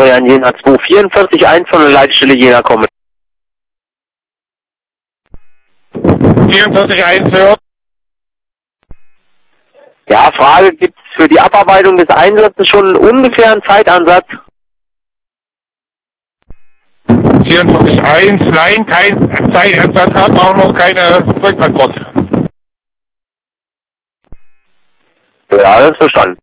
Florian Jena 244-1 von der Leitstelle Jena kommen. 44-1 hört. Ja, Frage, gibt es für die Abarbeitung des Einsatzes schon ungefähr einen Zeitansatz? 44-1, nein, kein Zeitansatz, hat auch noch keine Rückantwort. Ja, das ist verstanden.